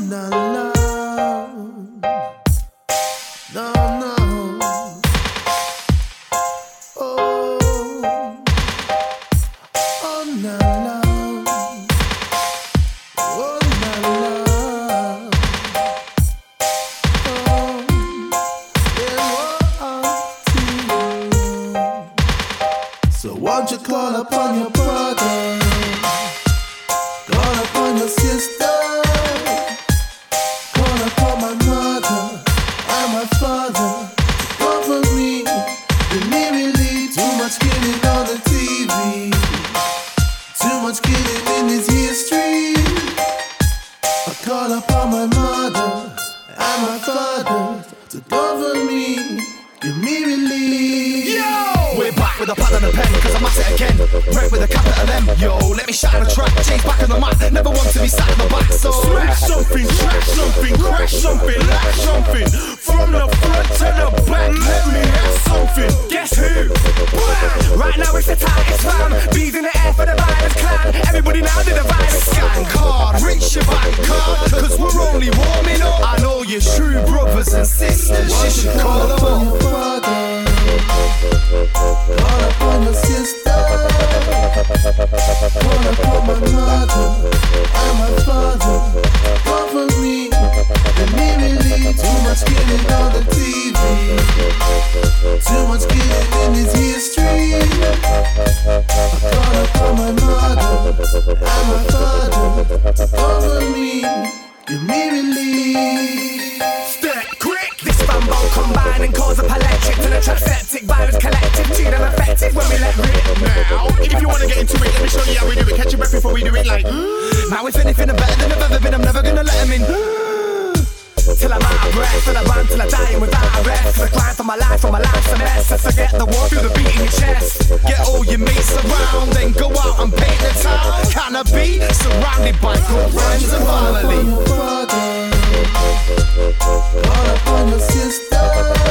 not love. No, no. Oh, oh, not love. Oh, not love. Oh, yeah, so won't you call upon your brother, call upon your sister, call upon my mother and my father to comfort me. Really, too much killing on the TV, too much killing in this history. I call upon my mother and my father to comfort me. Give me relief. Yo! We're back with a pad and a pen, cause I'm at it again. Right with a capital M. Yo, let me shine a track. Change back on the mat. Never want to be sat in the back, so smash something, trash something, crash something, lash something. From the front to the back, let me have something. Guess who? Right now it's the tightest round. Bees in the air for the virus clan. Everybody now did a virus scan card. Reach your bank card, cause we're only warming up. I know your true brothers and sisters. You should call them up. Call upon your sister, call upon my mother and my father. Comfort me, let me relieve. Too much killing on the TV, too much killing in this history. I call upon my mother and my father to comfort me, give me relief. Step quick, this bumbo combine and cause a electric to the transeptic virus collective. Tune them effective when we let rip now. If you wanna get into it, let me show you how we do it. Catch your breath before we do it like now if anything better than I've ever been, I'm never gonna let them in. Till I'm out of breath, till I run, till I die without a rest. The climb for my life's a mess. So forget the war, feel the beat in your chest. Get all your mates around, then go out and paint the town. Can I be surrounded by good friends and family? Call upon your sister,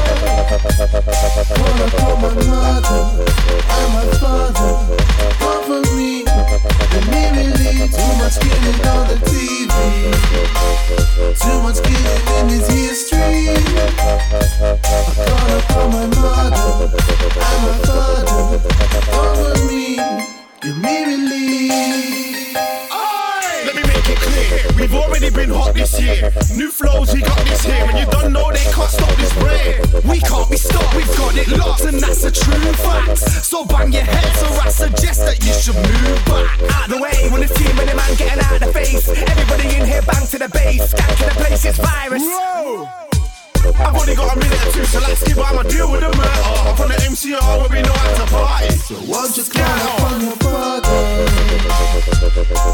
call upon my mother and my father. Comfort me, let me relieve. Too much killing on the TV, too much killing in this history. I call upon my mother and my father. Comfort me, give me relief. Let me make it clear, we've already been hot this year. New flows, we got this here, and you don't know they can't stop this brand. We can't be stopped, we've got it locked, and that's a true fact. So bang your heads, or I suggest that you should move back. Out the way, when the team and the man getting out of the face. Everybody in here bang to the base, skanking the place, it's virus. Whoa. I've only got a minute or two, so let's give I'ma deal with the murder. I'm from the MCR where we know how to party. So won't you call upon your brother,